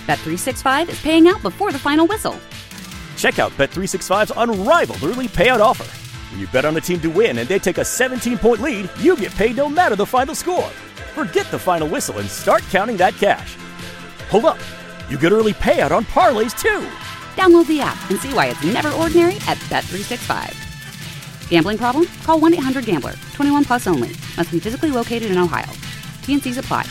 Bet365 is paying out before the final whistle. Check out Bet365's unrivaled early payout offer. When you bet on a team to win and they take a 17-point lead, you get paid no matter the final score. Forget the final whistle and start counting that cash. Hold up. You get early payout on parlays, too. Download the app and see why it's never ordinary at Bet365. Gambling problem? Call 1-800-GAMBLER. 21 plus only. Must be physically located in Ohio. T&Cs apply.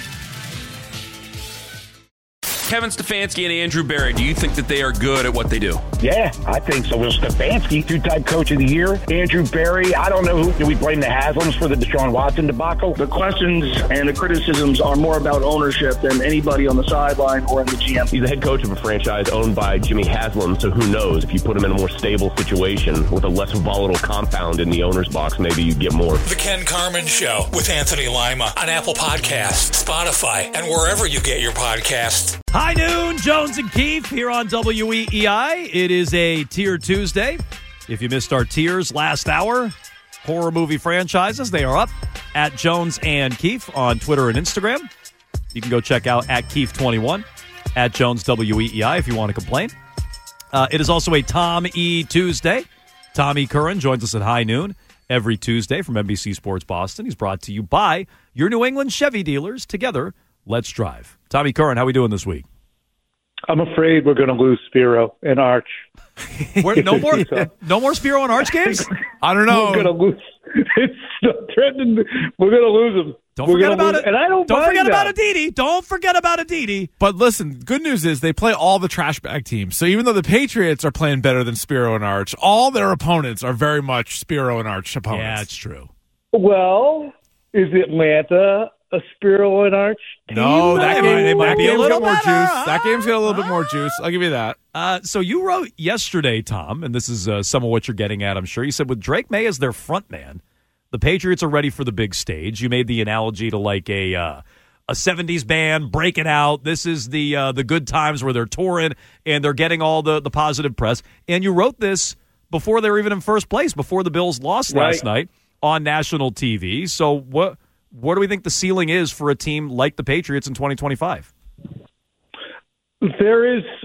Kevin Stefanski and Andrew Berry, do you think that they are good at what they do? Yeah, I think so. Well, Stefanski, two-time coach of the year. Andrew Berry, I don't know who. Do we blame the Haslams for the Deshaun Watson debacle? The questions and the criticisms are more about ownership than anybody on the sideline or in the GM. He's the head coach of a franchise owned by Jimmy Haslam, so who knows? If you put him in a more stable situation with a less volatile compound in the owner's box, maybe you get more. The Ken Carman Show with Anthony Lima on Apple Podcasts, Spotify, and wherever you get your podcasts. High noon, Jones and Keefe here on WEEI. It is a Tier Tuesday. If you missed our tiers last hour, horror movie franchises, they are up at Jones and Keefe on Twitter and Instagram. You can go check out at Keefe21, at Jones WEEI if you want to complain. It is also a Tom E. Tuesday. Tommy Curran joins us at high noon every Tuesday from NBC Sports Boston. He's brought to you by your New England Chevy dealers. Together, let's drive. Tommy Curran, how are we doing this week? I'm afraid we're going to lose Spiro and Arch. No more Spiro and Arch games? I don't know. We're going to lose. It's threatening. We're going to lose them. Don't forget about it. And I don't forget about Aditi. Don't forget about Aditi. But listen, good news is they play all the trash bag teams. So even though the Patriots are playing better than Spiro and Arch, all their opponents are very much Spiro and Arch opponents. Yeah, it's true. Well, is Atlanta a Spiro and Arch team? No, that game might be a little more better. juice. That game's got a little bit more juice. I'll give you that. So you wrote yesterday, Tom, and this is some of what you're getting at, I'm sure. You said with Drake May as their front man, the Patriots are ready for the big stage. You made the analogy to like a 70s band breaking out. This is the good times where they're touring and they're getting all the positive press. And you wrote this before they were even in first place, before the Bills lost last night on national TV. So what do we think the ceiling is for a team like the Patriots in 2025? There is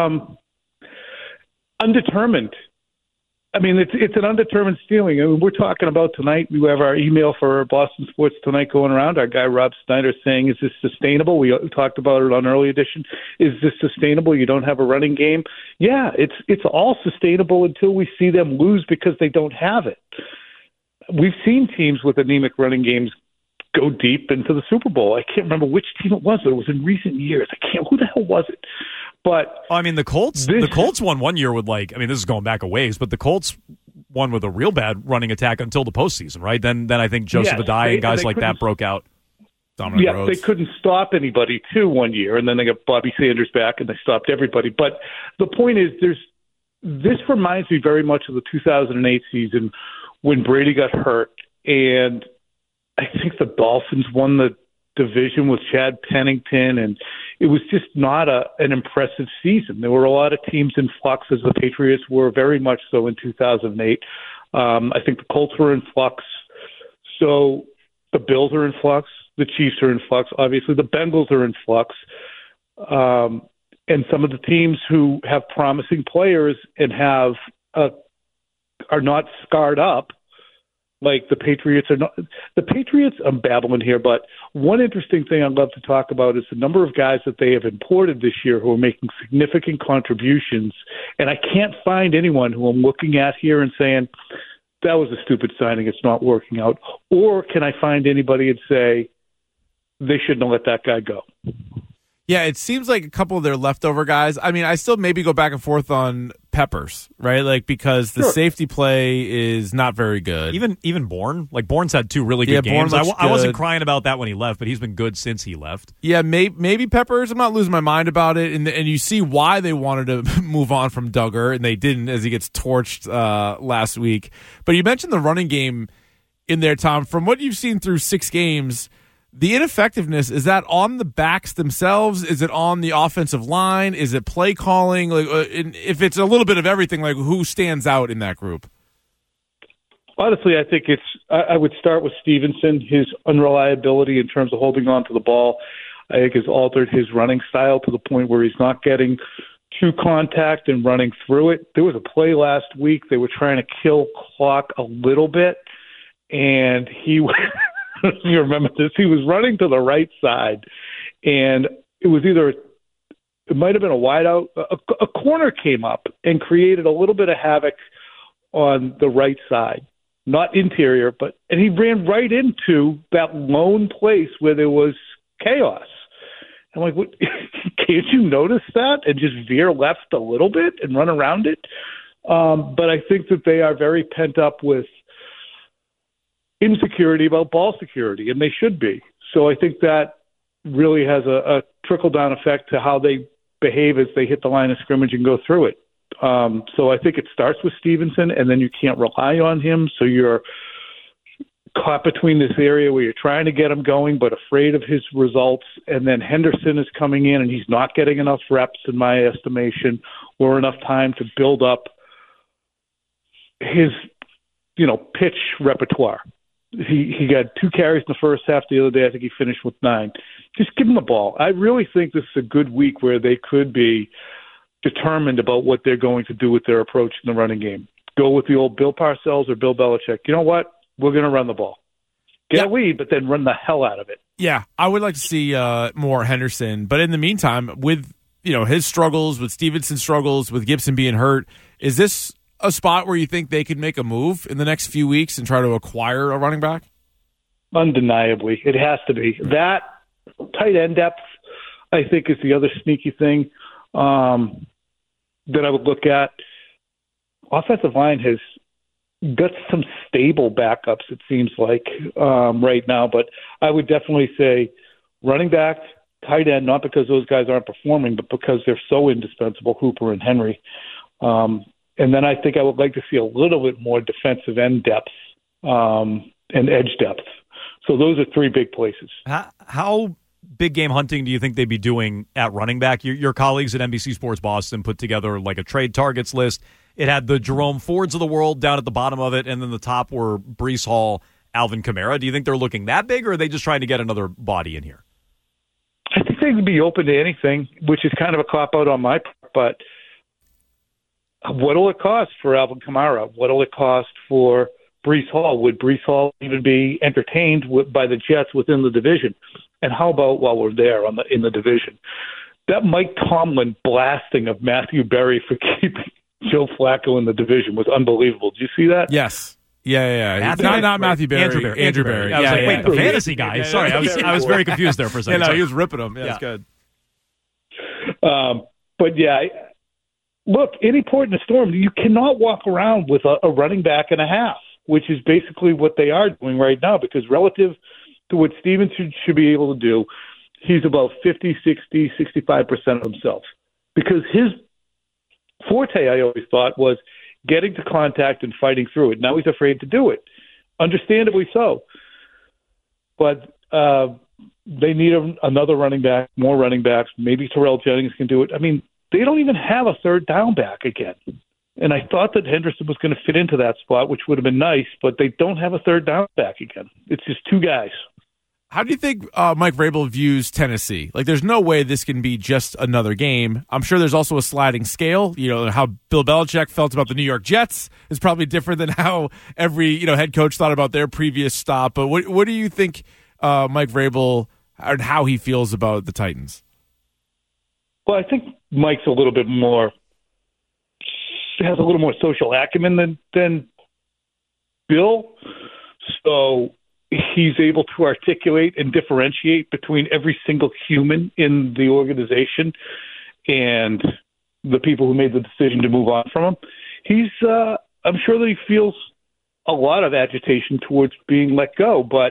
undetermined. I mean, it's an undetermined ceiling. I mean, we're talking about tonight. We have our email for Boston Sports Tonight going around. Our guy Rob Snyder saying, "Is this sustainable?" We talked about it on early edition. Is this sustainable? You don't have a running game. Yeah, it's all sustainable until we see them lose because they don't have it. We've seen teams with anemic running games go deep into the Super Bowl. I can't remember which team it was, but it was in recent years. Who the hell was it? But I mean, the Colts won one year with this is going back a ways, but the Colts won with a real bad running attack until the postseason, right? Then I think Joseph Adai and guys like that broke out. Dominic Rhodes. They couldn't stop anybody too one year, and then they got Bobby Sanders back and they stopped everybody. But the point is, this reminds me very much of the 2008 season when Brady got hurt, and I think the Dolphins won the division with Chad Pennington, and it was just not an impressive season. There were a lot of teams in flux, as the Patriots were very much so in 2008. I think the Colts were in flux. So the Bills are in flux. The Chiefs are in flux. Obviously, the Bengals are in flux. And some of the teams who have promising players and are not scarred up, like the Patriots are not. The Patriots, I'm babbling here, but one interesting thing I'd love to talk about is the number of guys that they have imported this year who are making significant contributions. And I can't find anyone who I'm looking at here and saying, that was a stupid signing, it's not working out. Or can I find anybody and say, they shouldn't have let that guy go? Yeah, it seems like a couple of their leftover guys. I mean, I still maybe go back and forth on Peppers, right? Like, because the safety play is not very good. Even Bourne. Like, Bourne's had two really good games. I wasn't crying about that when he left, but he's been good since he left. Yeah, maybe Peppers. I'm not losing my mind about it. And you see why they wanted to move on from Duggar, and they didn't, as he gets torched last week. But you mentioned the running game in there, Tom. From what you've seen through 6 games, the ineffectiveness, is that on the backs themselves? Is it on the offensive line? Is it play calling? Like, if it's a little bit of everything, like, who stands out in that group? Honestly, I think I would start with Stevenson, his unreliability in terms of holding on to the ball. I think has altered his running style to the point where he's not getting to contact and running through it. There was a play last week. They were trying to kill clock a little bit, and he you remember this, he was running to the right side, and it was it might have been a wide out, a corner came up and created a little bit of havoc on the right side, not interior, and he ran right into that lone place where there was chaos. I'm like, what? Can't you notice that and just veer left a little bit and run around it? But I think that they are very pent up with insecurity about ball security, and they should be. So I think that really has a trickle-down effect to how they behave as they hit the line of scrimmage and go through it. So I think it starts with Stevenson, and then you can't rely on him, so you're caught between this area where you're trying to get him going but afraid of his results, and then Henderson is coming in and he's not getting enough reps, in my estimation, or enough time to build up his, pitch repertoire. He got 2 carries in the first half the other day. I think he finished with 9. Just give him the ball. I really think this is a good week where they could be determined about what they're going to do with their approach in the running game. Go with the old Bill Parcells or Bill Belichick. You know what? We're going to run the ball. Get a lead, but then run the hell out of it. Yeah, I would like to see more Henderson. But in the meantime, with his struggles, with Stevenson's struggles, with Gibson being hurt, is this a spot where you think they could make a move in the next few weeks and try to acquire a running back? Undeniably. It has to be. That tight end depth, I think, is the other sneaky thing that I would look at. Offensive line has got some stable backups, it seems like, right now. But I would definitely say running back, tight end, not because those guys aren't performing, but because they're so indispensable, Hooper and Henry. And then I think I would like to see a little bit more defensive end depth and edge depth. So those are 3 big places. How big game hunting do you think they'd be doing at running back? Your colleagues at NBC Sports Boston put together like a trade targets list. It had the Jerome Fords of the world down at the bottom of it, and then the top were Breece Hall, Alvin Kamara. Do you think they're looking that big, or are they just trying to get another body in here? I think they would be open to anything, which is kind of a cop-out on my part, but what will it cost for Alvin Kamara? What will it cost for Breece Hall? Would Breece Hall even be entertained by the Jets within the division? And how about while we're there in the division? That Mike Tomlin blasting of Matthew Berry for keeping Joe Flacco in the division was unbelievable. Did you see that? Yes. Yeah. Not Matthew Berry. Andrew Berry. I was wait, the fantasy guy. Sorry, I was very confused there for a second. He was ripping him. Yeah, it's good. But yeah, look, any port in the storm, you cannot walk around with a running back and a half, which is basically what they are doing right now, because relative to what Stevenson should be able to do, he's about 50, 60, 65% of himself. Because his forte, I always thought, was getting to contact and fighting through it. Now he's afraid to do it. Understandably so. But they need another running back, more running backs. Maybe Terrell Jennings can do it. I mean, they don't even have a third down back again. And I thought that Henderson was going to fit into that spot, which would have been nice, but they don't have a third down back again. It's just 2 guys. How do you think Mike Vrabel views Tennessee? Like, there's no way this can be just another game. I'm sure there's also a sliding scale. How Bill Belichick felt about the New York Jets is probably different than how every head coach thought about their previous stop. But what do you think Mike Vrabel and how he feels about the Titans? Well, I think Mike's has a little more social acumen than Bill. So he's able to articulate and differentiate between every single human in the organization and the people who made the decision to move on from him. I'm sure that he feels a lot of agitation towards being let go, but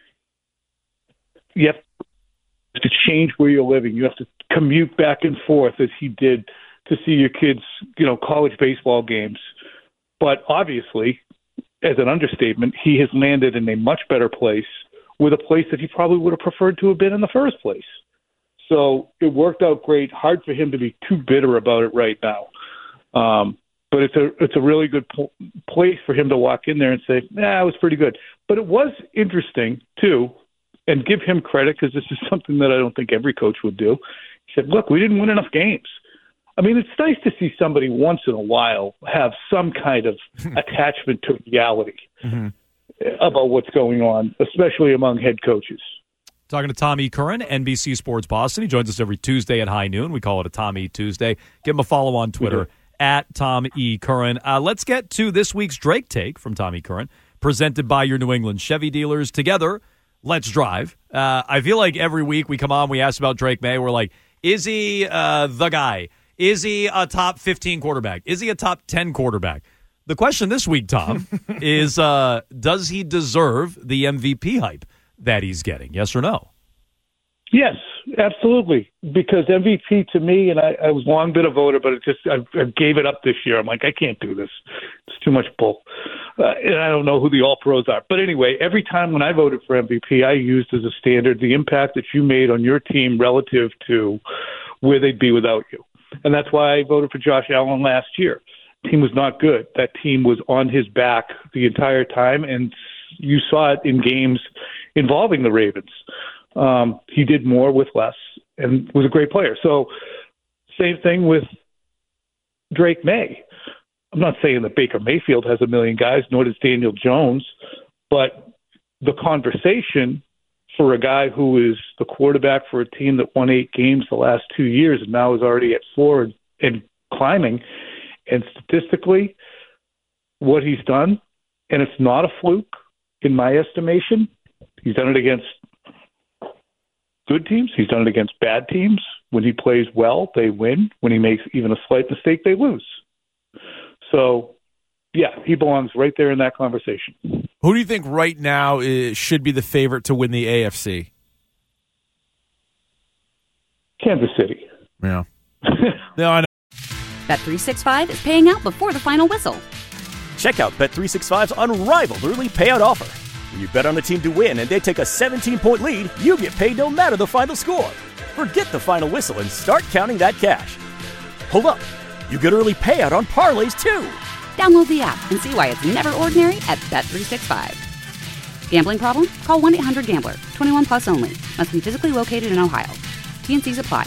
you have to change where you're living. You have to commute back and forth as he did to see your kids, college baseball games. But obviously, as an understatement, he has landed in a much better place, with a place that he probably would have preferred to have been in the first place. So it worked out great. Hard for him to be too bitter about it right now. But it's a really good place for him to walk in there and say, it was pretty good. But it was interesting, too, and give him credit because this is something that I don't think every coach would do. He said, look, we didn't win enough games. I mean, it's nice to see somebody once in a while have some kind of attachment to reality about what's going on, especially among head coaches. Talking to Tom E. Curran, NBC Sports Boston. He joins us every Tuesday at high noon. We call it a Tom E. Tuesday. Give him a follow on Twitter at Tom E. Curran. Let's get to this week's Drake Take from Tom E. Curran, presented by your New England Chevy dealers. Together, let's drive. I feel like every week we come on, we ask about Drake May. We're like, is he the guy? Is he a top 15 quarterback? Is he a top 10 quarterback? The question this week, Tom, is does he deserve the MVP hype that he's getting? Yes or no? Yes, absolutely. Because MVP to me, and I was long been a voter, but I gave it up this year. I'm like, I can't do this. It's too much bull. And I don't know who the all-pros are. But anyway, every time when I voted for MVP, I used as a standard the impact that you made on your team relative to where they'd be without you. And that's why I voted for Josh Allen last year. The team was not good. That team was on his back the entire time, and you saw it in games involving the Ravens. He did more with less and was a great player. So same thing with Drake May. I'm not saying that Baker Mayfield has a million guys, nor does Daniel Jones, but the conversation for a guy who is the quarterback for a team that won 8 games the last 2 years and now is already at 4 and climbing, and statistically what he's done, and it's not a fluke in my estimation, he's done it against good teams. He's done it against bad teams. When he plays well, they win. When he makes even a slight mistake, they lose. So, yeah, he belongs right there in that conversation. Who do you think right now should be the favorite to win the AFC? Kansas City. Yeah. No, I know. Bet365 is paying out before the final whistle. Check out Bet365's unrivaled early payout offer. When you bet on a team to win and they take a 17-point lead, you get paid no matter the final score. Forget the final whistle and start counting that cash. Hold up. You get early payout on parlays, too. Download the app and see why it's never ordinary at Bet365. Gambling problem? Call 1-800-GAMBLER. 21 plus only. Must be physically located in Ohio. T&Cs apply.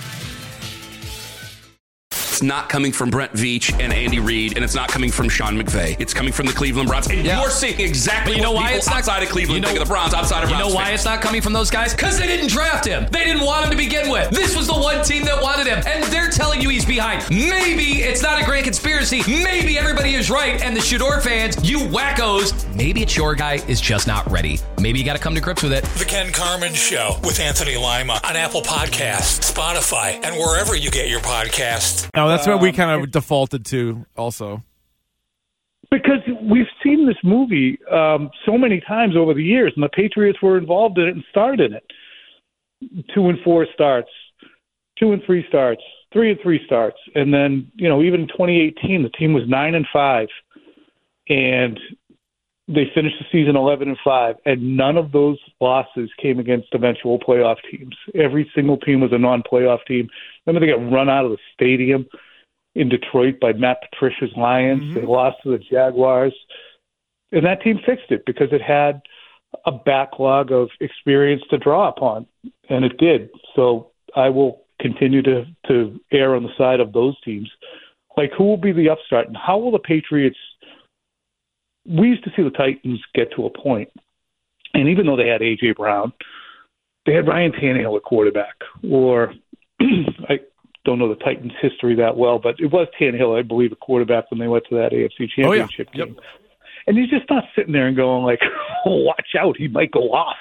It's not coming from Brent Veach and Andy Reid, and it's not coming from Sean McVay. It's coming from the Cleveland Browns. And you're seeing exactly what people outside of Cleveland think of the Browns, outside of Browns. You know why it's not coming from those guys? Because they didn't draft him. They didn't want him to begin with. This was the one team that wanted him, and they're telling you he's behind. Maybe it's not a grand conspiracy. Maybe everybody is right, and the Shador fans, you wackos, maybe it's your guy is just not ready. Maybe you got to come to grips with it. The Ken Carman Show with Anthony Lima on Apple Podcasts, Spotify, and wherever you get your podcasts. No, that's what we kind of defaulted to also. Because we've seen this movie so many times over the years, and the Patriots were involved in it and starred in it. 2-4 starts, 2-3 starts, 3-3 starts. And then, even in 2018, the team was 9-5. And they finished the season 11-5, and none of those losses came against eventual playoff teams. Every single team was a non-playoff team. Remember, they got run out of the stadium in Detroit by Matt Patricia's Lions. Mm-hmm. They lost to the Jaguars. And that team fixed it because it had a backlog of experience to draw upon, and it did. So I will continue to err on the side of those teams. Like, who will be the upstart, and how will the Patriots – we used to see the Titans get to a point, and even though they had A.J. Brown, they had Ryan Tannehill at quarterback, or I don't know the Titans' history that well, but it was Tannehill, I believe, at quarterback when they went to that AFC Championship game. Yep. And he's just not sitting there and going like, oh, watch out, he might go off.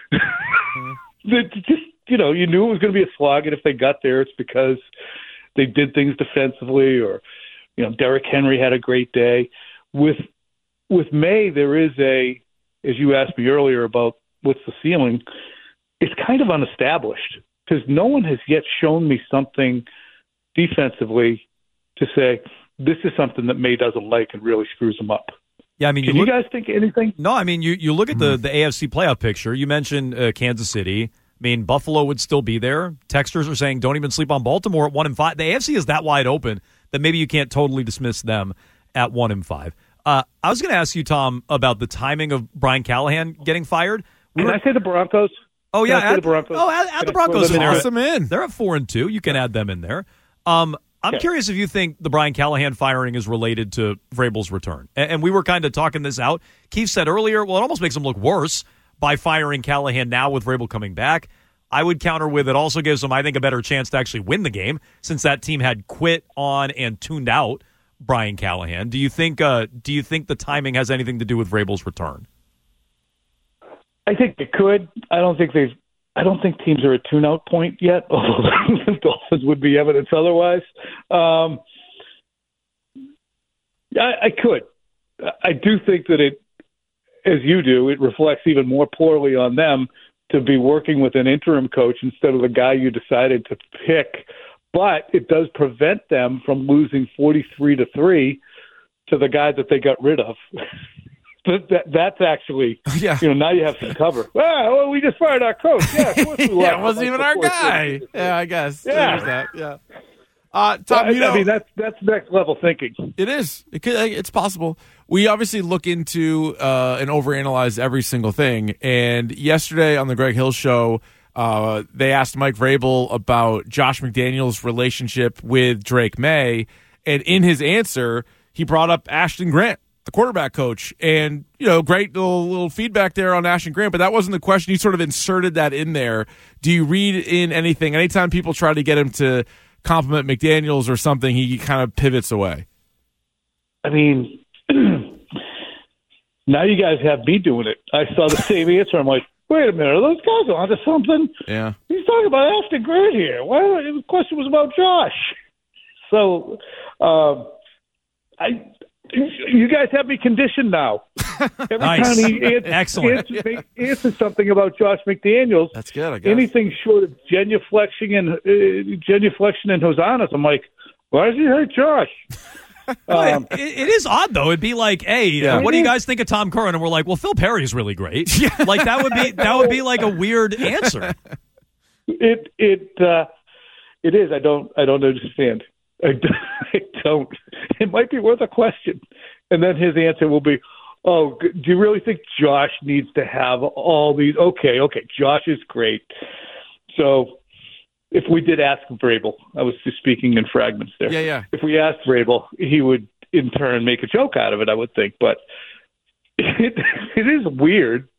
Just, you knew it was going to be a slog, and if they got there, it's because they did things defensively, or, Derrick Henry had a great day. With May, there is as you asked me earlier about what's the ceiling, it's kind of unestablished because no one has yet shown me something defensively to say, this is something that May doesn't like and really screws him up. Yeah, I mean, you guys think anything? No, I mean, you look at the AFC playoff picture. You mentioned Kansas City. I mean, Buffalo would still be there. Texters are saying don't even sleep on Baltimore at 1-5. The AFC is that wide open that maybe you can't totally dismiss them at 1-5. I was going to ask you, Tom, about the timing of Brian Callahan getting fired. Can I say the Broncos? Oh, yeah. Add the Broncos. Add the Broncos in there. Toss them in. They're at 4-2. You can add them in there. I'm curious if you think the Brian Callahan firing is related to Vrabel's return. And we were kind of talking this out. Keith said earlier, well, it almost makes him look worse by firing Callahan now with Vrabel coming back. I would counter with it also gives them, I think, a better chance to actually win the game, since that team had quit on and tuned out Brian Callahan. Do you think the timing has anything to do with Vrabel's return? I think it could. I don't think teams are at tune-out point yet, although the Dolphins would be evidence otherwise. I could. I do think that it, as you do, it reflects even more poorly on them to be working with an interim coach instead of the guy you decided to pick. But it does prevent them from losing 43-3 to the guy that they got rid of. That's actually, now you have some cover. Well, we just fired our coach. Yeah, of course we lost. It wasn't even our guy. Yeah, I guess. Yeah. That. Yeah. Tom, I mean, that's next level thinking. It is. It's possible. We obviously look into and overanalyze every single thing. And yesterday on the Greg Hill Show, they asked Mike Vrabel about Josh McDaniels' relationship with Drake May. And in his answer, he brought up Ashton Grant, the quarterback coach. And, great little feedback there on Ashton Grant, but that wasn't the question. He sort of inserted that in there. Do you read in anything? Anytime people try to get him to compliment McDaniels or something, he kind of pivots away. I mean, now you guys have me doing it. I saw the same answer. I'm like, wait a minute, are those guys onto something? Yeah. He's talking about Ashton Grant here. Why? The question was about Josh. So, you guys have me conditioned now. Every time he answers something about Josh McDaniels, that's good. I guess anything short of genuflection and hosannas, I'm like, why does he hate Josh? It is odd though. It'd be like, hey, what do you guys think of Tom Curran? And we're like, well, Phil Perry's really great. Like that would be like a weird answer. It is. I don't understand. I don't. It might be worth a question. And then his answer will be, oh, do you really think Josh needs to have all these? Okay, Josh is great. So if we did ask Vrabel, I was just speaking in fragments there. Yeah. If we asked Vrabel, he would in turn make a joke out of it, I would think. But it is weird.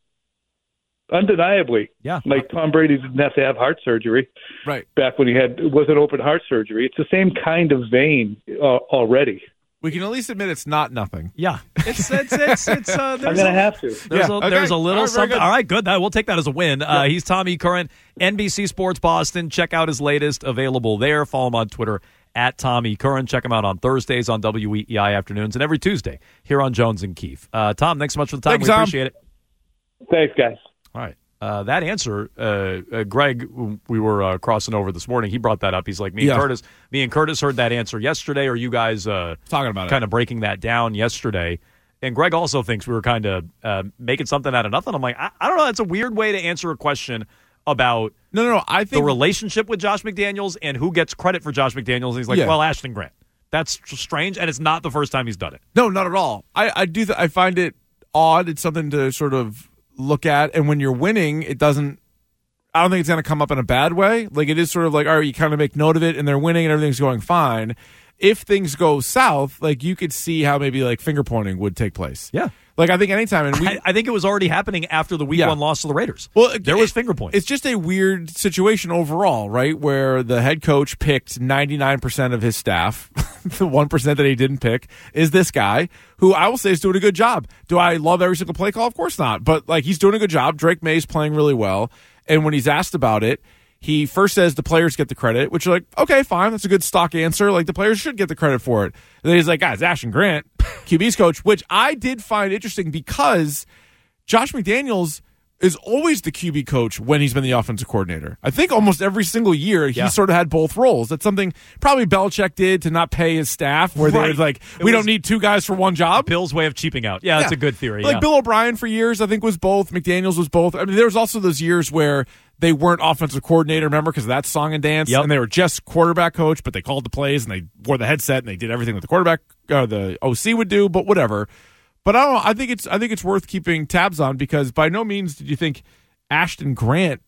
Undeniably. Yeah. Like Tom Brady didn't have to have heart surgery. Right. Back when it wasn't open heart surgery. It's the same kind of vein already. We can at least admit it's not nothing. Yeah. It's I'm going to have to. There's a little something. All right, good. We'll take that as a win. He's Tommy Curran, NBC Sports Boston. Check out his latest, available there. Follow him on Twitter at Tommy Curran. Check him out on Thursdays on WEEI afternoons and every Tuesday here on Jones and Keefe. Tom, thanks so much for the time. Thanks, we appreciate it. Thanks, guys. All right. That answer, Greg, we were crossing over this morning. He brought that up. He's like, me and Curtis heard that answer yesterday. Are you guys talking about kind of breaking that down yesterday? And Greg also thinks we were kind of making something out of nothing. I'm like, I don't know. That's a weird way to answer a question about I think the relationship with Josh McDaniels and who gets credit for Josh McDaniels. And he's like, well, Ashton Grant. That's strange, and it's not the first time he's done it. No, not at all. I find it odd. It's something to sort of look at, and when you're winning, I don't think it's going to come up in a bad way. Like, it is sort of like, all right, you kind of make note of it, and they're winning, and everything's going fine. If things go south, like, you could see how maybe like finger pointing would take place. Yeah. Like, I think anytime, and I think it was already happening after the week 1 loss to the Raiders. Well, there was finger pointing. It's just a weird situation overall, right? Where the head coach picked 99% of his staff. The 1% that he didn't pick is this guy, who I will say is doing a good job. Do I love every single play call? Of course not. But like, he's doing a good job. Drake May's playing really well. And when he's asked about it, he first says the players get the credit, which are like, okay, fine. That's a good stock answer. Like, the players should get the credit for it. And then he's like, guys, Ashton Grant, QB's coach, which I did find interesting because Josh McDaniels is always the QB coach when he's been the offensive coordinator. I think almost every single year he sort of had both roles. That's something probably Belichick did to not pay his staff, where they were like, we don't need 2 guys for 1 job. Bill's way of cheaping out. Yeah, that's a good theory. Like Bill O'Brien for years, I think, was both. McDaniels was both. I mean, there was also those years where they weren't offensive coordinator, remember, because of that song and dance, and they were just quarterback coach, but they called the plays and they wore the headset and they did everything that the quarterback, the OC would do, but whatever. But I don't know. I think it's worth keeping tabs on, because by no means did you think Ashton Grant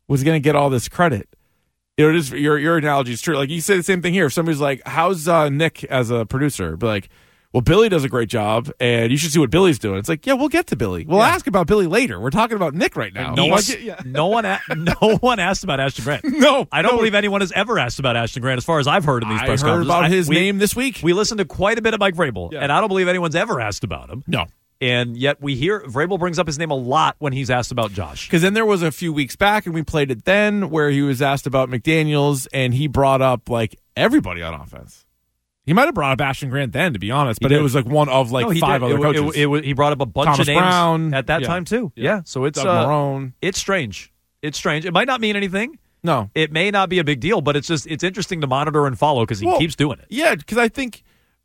was going to get all this credit. It is your analogy is true. Like you say the same thing here. If somebody's like, "How's Nick as a producer?" Be like, "Well, Billy does a great job, and you should see what Billy's doing." It's like, yeah, we'll get to Billy. We'll ask about Billy later. We're talking about Nick right now. No one asked about Ashton Grant. No, I don't believe anyone has ever asked about Ashton Grant, as far as I've heard in these press conferences. I heard about his name this week. We listened to quite a bit of Mike Vrabel, and I don't believe anyone's ever asked about him. No. And yet we hear Vrabel brings up his name a lot when he's asked about Josh. Because then there was a few weeks back, and we played it then, where he was asked about McDaniels, and he brought up like everybody on offense. He might have brought up Ashton Grant then, to be honest, but it was like one of five other coaches. He brought up a bunch Thomas of names Brown, at that time too. Yeah, so it's Doug Marrone. It's strange. It's strange. It might not mean anything. No, it may not be a big deal, but it's interesting to monitor and follow because he keeps doing it. Yeah, because I think,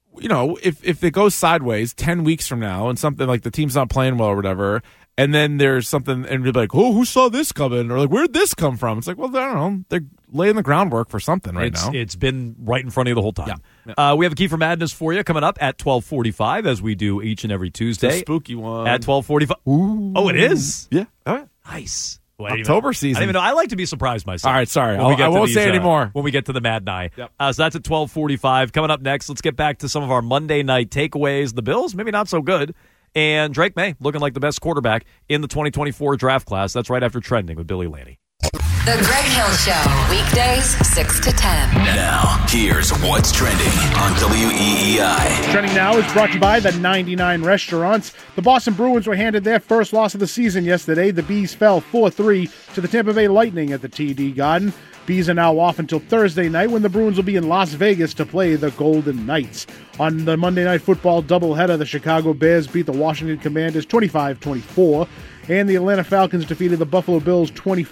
if it goes sideways 10 weeks from now and something like the team's not playing well or whatever, and then there's something and you're like, oh, who saw this coming? Or like, where'd this come from? It's like, well, I don't know. They're laying the groundwork for something now. It's been right in front of you the whole time. Yeah. We have a Key for Madness for you coming up at 12:45, as we do each and every Tuesday. It's a spooky one. At 12:45. Ooh. Oh, it is? Yeah. All right. Nice. October season. I don't even know. I like to be surprised myself. All right, sorry. I won't say anymore. When we get to the Mad Night. Yep. So that's at 12:45. Coming up next, let's get back to some of our Monday night takeaways. The Bills, maybe not so good. And Drake May, looking like the best quarterback in the 2024 draft class. That's right after Trending with Billy Lanny. The Greg Hill Show, weekdays 6 to 10. Now, here's what's trending on WEEI. Trending now is brought to you by the 99 Restaurants. The Boston Bruins were handed their first loss of the season yesterday. The Bees fell 4-3 to the Tampa Bay Lightning at the TD Garden. Bees are now off until Thursday night when the Bruins will be in Las Vegas to play the Golden Knights. On the Monday Night Football doubleheader, the Chicago Bears beat the Washington Commanders 25-24. And the Atlanta Falcons defeated the Buffalo Bills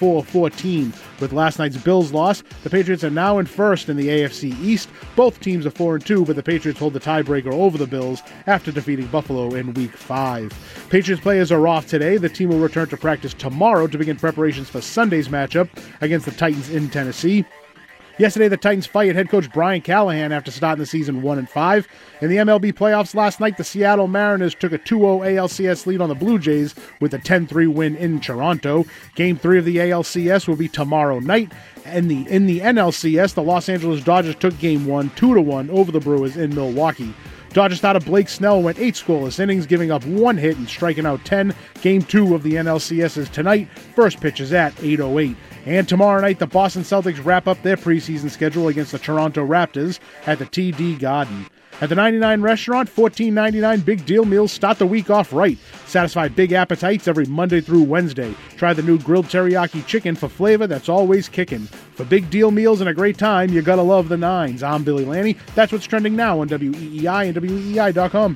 24-14. With last night's Bills loss, the Patriots are now in first in the AFC East. Both teams are 4-2, but the Patriots hold the tiebreaker over the Bills after defeating Buffalo in Week 5. Patriots players are off today. The team will return to practice tomorrow to begin preparations for Sunday's matchup against the Titans in Tennessee. Yesterday, the Titans fired head coach Brian Callahan after starting the season 1-5. In the MLB playoffs last night, the Seattle Mariners took a 2-0 ALCS lead on the Blue Jays with a 10-3 win in Toronto. Game 3 of the ALCS will be tomorrow night. In the NLCS, the Los Angeles Dodgers took Game 1 2-1 over the Brewers in Milwaukee. Dodgers starter Blake Snell went 8 scoreless innings, giving up 1 hit and striking out 10. Game 2 of the NLCS is tonight. First pitch is at 8:08. And tomorrow night, the Boston Celtics wrap up their preseason schedule against the Toronto Raptors at the TD Garden. At the 99 Restaurant, $14.99 big deal meals start the week off right. Satisfy big appetites every Monday through Wednesday. Try the new grilled teriyaki chicken for flavor that's always kicking. For big deal meals and a great time, you gotta love the Nines. I'm Billy Lanny. That's what's trending now on WEEI and WEEI.com.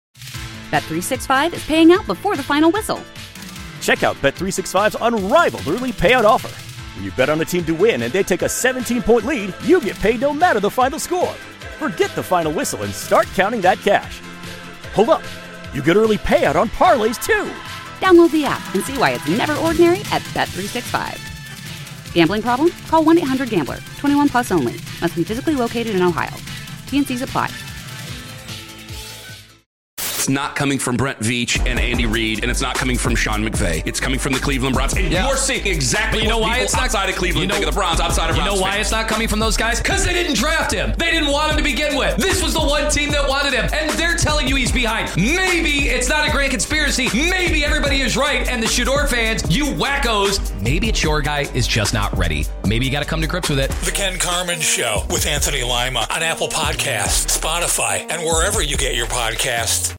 Bet365 is paying out before the final whistle. Check out Bet365's unrivaled early payout offer. When you bet on a team to win and they take a 17-point lead, you get paid no matter the final score. Forget the final whistle and start counting that cash. Hold up. You get early payout on parlays, too. Download the app and see why it's never ordinary at Bet365. Gambling problem? Call 1-800-GAMBLER. 21 plus only. Must be physically located in Ohio. T&Cs apply. It's not coming from Brent Veach and Andy Reid, and it's not coming from Sean McVay. It's coming from the Cleveland Browns. And you're seeing exactly what people outside of Cleveland think of the Browns, outside of Browns. You know why it's not coming from those guys? Because they didn't draft him. They didn't want him to begin with. This was the one team that wanted him, and they're telling you he's behind. Maybe it's not a grand conspiracy. Maybe everybody is right, and the Shador fans, you wackos, maybe it's your guy is just not ready. Maybe you got to come to grips with it. The Ken Carman Show with Anthony Lima on Apple Podcasts, Spotify, and wherever you get your podcasts.